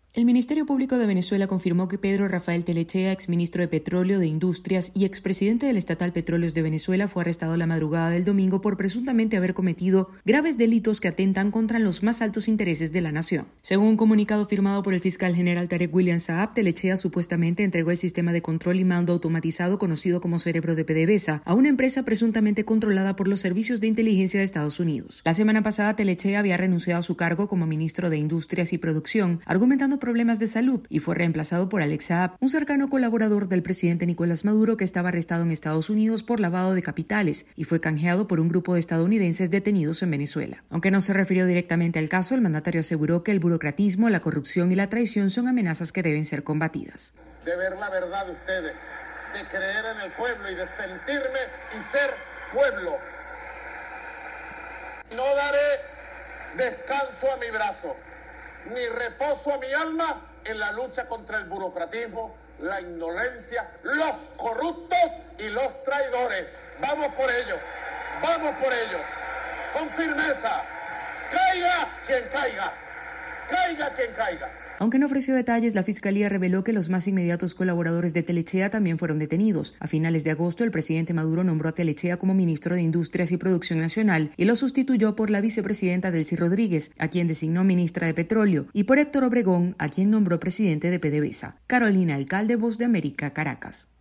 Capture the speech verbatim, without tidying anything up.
El Ministerio Público de Venezuela confirmó que Pedro Rafael Telechea, exministro de Petróleo, de Industrias y expresidente del estatal Petróleos de Venezuela, fue arrestado la madrugada del domingo por presuntamente haber cometido graves delitos que atentan contra los más altos intereses de la nación. Según un comunicado firmado por el fiscal general Tarek William Saab, Telechea supuestamente entregó el sistema de control y mando automatizado conocido como Cerebro de PDVSA a una empresa presuntamente controlada por los servicios de inteligencia de Estados Unidos. La semana pasada, Telechea había renunciado a su cargo como ministro de Industrias y Producción, argumentando problemas de salud, y fue reemplazado por Alex Saab, un cercano colaborador del presidente Nicolás Maduro que estaba arrestado en Estados Unidos por lavado de capitales y fue canjeado por un grupo de estadounidenses detenidos en Venezuela. Aunque no se refirió directamente al caso, el mandatario aseguró que el burocratismo, la corrupción y la traición son amenazas que deben ser combatidas. De ver la verdad de ustedes, de creer en el pueblo y de sentirme y ser pueblo. No daré descanso a mi brazo, ni reposo a mi alma en la lucha contra el burocratismo, la indolencia, los corruptos y los traidores. Vamos por ello, vamos por ello, con firmeza. Caiga quien caiga, caiga quien caiga. Aunque no ofreció detalles, la Fiscalía reveló que los más inmediatos colaboradores de Telechea también fueron detenidos. A finales de agosto, el presidente Maduro nombró a Telechea como ministro de Industrias y Producción Nacional y lo sustituyó por la vicepresidenta Delcy Rodríguez, a quien designó ministra de Petróleo, y por Héctor Obregón, a quien nombró presidente de PDVSA. Carolina Alcalde, Voz de América, Caracas.